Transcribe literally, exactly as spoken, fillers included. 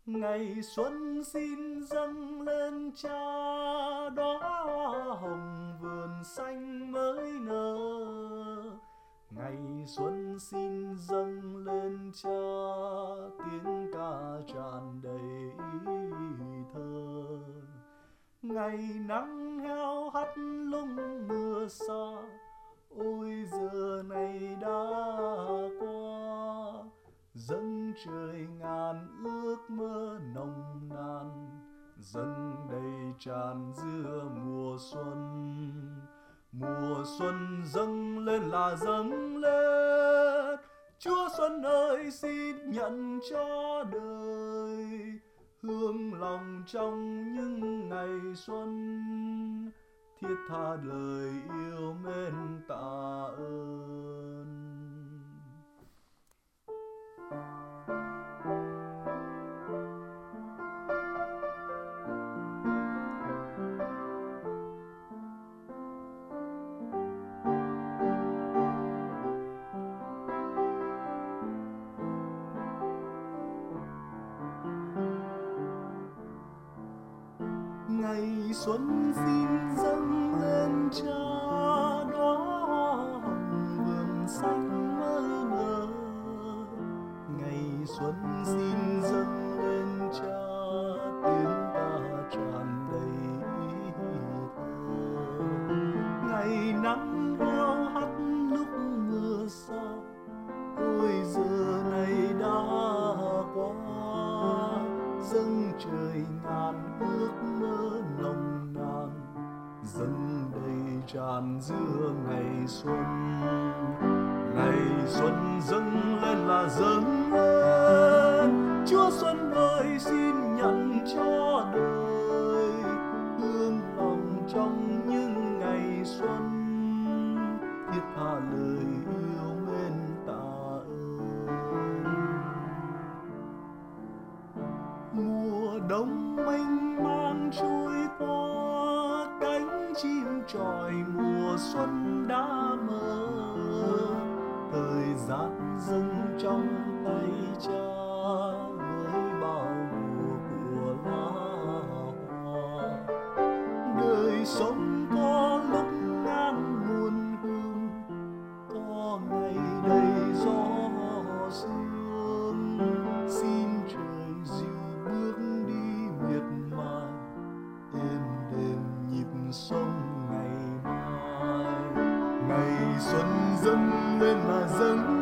Ngày xuân xin dâng lên Cha, đóa hoa hồng vườn xanh mới nở. Ngày xuân xin dâng lên Cha, tiếng ca tràn đầy ý thơ. Ngày nắng heo hắt lung mưa xa, ôi giờ này đã qua. Dâng trời ngàn ước mơ nồng nàn, dâng đầy tràn giữa mùa xuân. Mùa xuân dâng lên là dâng lên, Chúa Xuân ơi xin nhận cho đời hương lòng trong những ngày xuân, thiết tha lời yêu mến tạ ơn. Ngày xuân xin dâng lên Cha, đóa hoa hồng vườn xanh mới nở. Ngày xuân xin dâng lên Cha, tiếng ca tràn đầy ý thơ. Ngày nắng heo hắt lúc mưa xa, ôi giờ này đã qua. Dâng trời ngàn ước mơ nồng nàn, dâng đầy tràn giữa ngày xuân. Ngày xuân dâng lên là dâng lên, Chúa Xuân ơi xin nhận cho đời hương lòng trong những ngày xuân, thiết tha lời yêu mến tạ ơn. Mùa đông mênh mang trôi qua, cánh chim chọi mùa xuân đã mở. Thời gian dâng trong tay Cha với bao mùa của lá hoa. Đời sống có lúc ngàn muôn hương, có ngày đầy gió sương. Xin trời dịu bước đi miệt mài, êm đềm nhịp sống ngày mai. Ngày xuân dâng lên là dâng